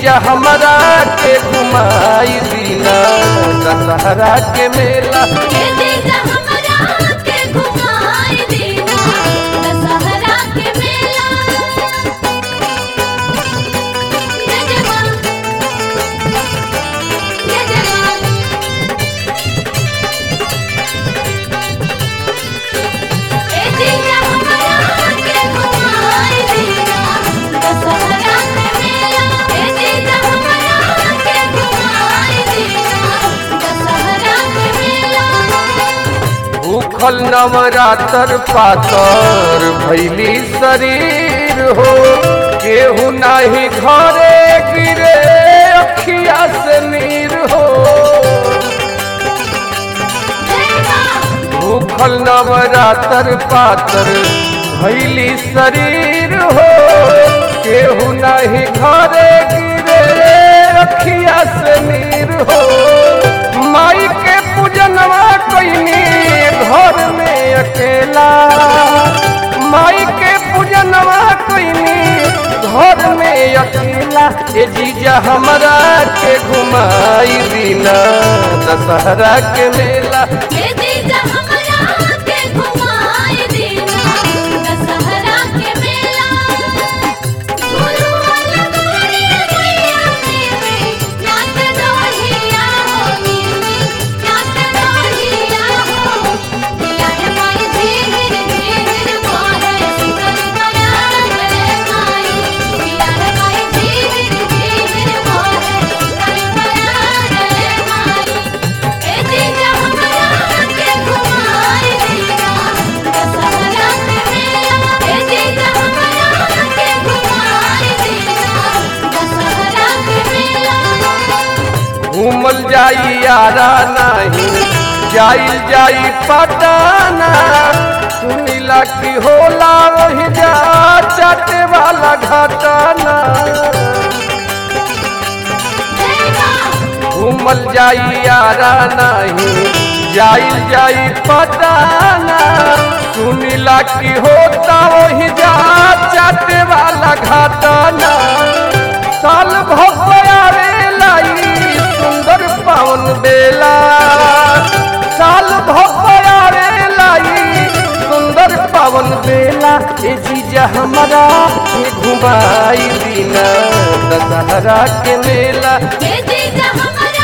जीजा हमरा के घुमाई दीना दशहरा के मेला। ए जीजा हमरा के घुमाई दीना दशहरा के मेला। जय जय मां जय जय मां। ए जीजा हमरा के घुमाई दीना दशहरा के मेला। ए जीजा हमरा के घुमाई दीना दशहरा के मेला। भूखल नवरात्र पातर भैली शरीर हो, केहू नाही घरे गिरे अखिया से नीर हो। भूखल नवरात्र पातर भैली शरीर हो, केहू नाही घरे गिरे अखिया से नीर हो। माई के पूजनवा कइनी घर में अकेला, माई के पूजनवा कइनी घर में अकेला। ए जीजा हमरा के घुमाई दीना दशहरा के मेला। ए जीजा हमरा के घुमाई दीना दशहरा के मेला। झूलुआ लगोरी मैया मेरे नाच डोलिया हो नीली नाच डोलिया हो। यार माई धीर धीर मारे सुतल बयान रे माई। यार माई धीर धीर मारे सुतल बयान रे माई। ए जीजा हमरा के घुमाई दीना दशहरा के मेला। ए जीजा हमरा के घुमाई दीना दशहरा के मेला। घूमल जाई यारा नाही जाइल जाई पटाना, सुनीला की होला वही जा चाटे वाला घाटाना। घूमल जाई यारा नाही जाइल जाई पटाना, सुनीला की होता वही जा चाटे वाला घाटाना। साल भोयारे लाई सुंदर पावन बेला, साल भोयारे लाई सुंदर पावन बेला। ए जीजा हमरा के घुमाई दीना दशहरा के मेला। ए जीजा हमरा